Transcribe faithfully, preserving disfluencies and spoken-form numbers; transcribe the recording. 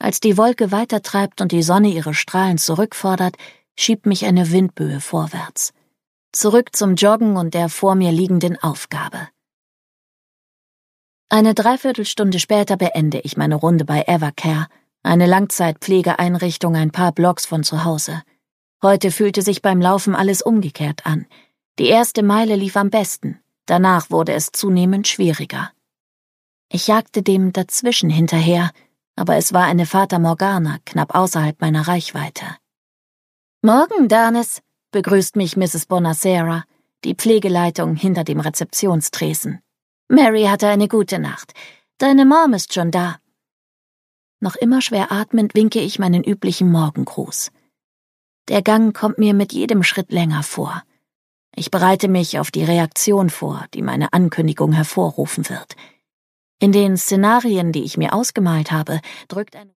Als die Wolke weitertreibt und die Sonne ihre Strahlen zurückfordert, schiebt mich eine Windböe vorwärts. Zurück zum Joggen und der vor mir liegenden Aufgabe. Eine Dreiviertelstunde später beende ich meine Runde bei Evercare, eine Langzeitpflegeeinrichtung ein paar Blocks von zu Hause. Heute fühlte sich beim Laufen alles umgekehrt an. Die erste Meile lief am besten, danach wurde es zunehmend schwieriger. Ich jagte dem Dazwischen hinterher, aber es war eine Fata Morgana knapp außerhalb meiner Reichweite. »Morgen, Danis«, begrüßt mich Misses Bonacera, die Pflegeleitung hinter dem Rezeptionstresen. »Mary hatte eine gute Nacht. Deine Mom ist schon da.« Noch immer schwer atmend winke ich meinen üblichen Morgengruß. Der Gang kommt mir mit jedem Schritt länger vor. Ich bereite mich auf die Reaktion vor, die meine Ankündigung hervorrufen wird. In den Szenarien, die ich mir ausgemalt habe, drückt ein